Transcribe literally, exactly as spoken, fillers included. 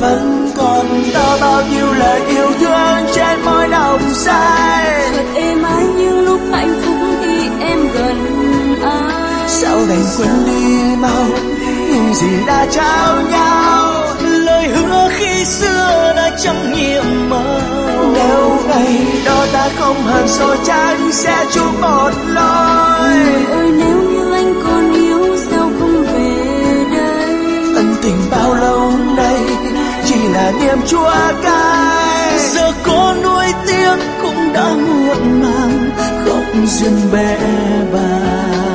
vẫn còn đó bao nhiêu lời yêu thương trên môi nồng say. Thật êm ái những lúc hạnh phúc khi em gần anh. Sao đành quên đi mau những gì đã trao nhau, lời hứa khi xưa đã chẳng nhiệm màu. Nếu ngày đó ta không hờn rồi chẳng sẽ chung một lối. Người ơi nếu như anh còn yêu sao không về đây. Ân tình bao lâu nay chỉ là niềm chua cay. Giờ có nuối tiếc cũng đã muộn màng, khóc duyên bẽ bàng.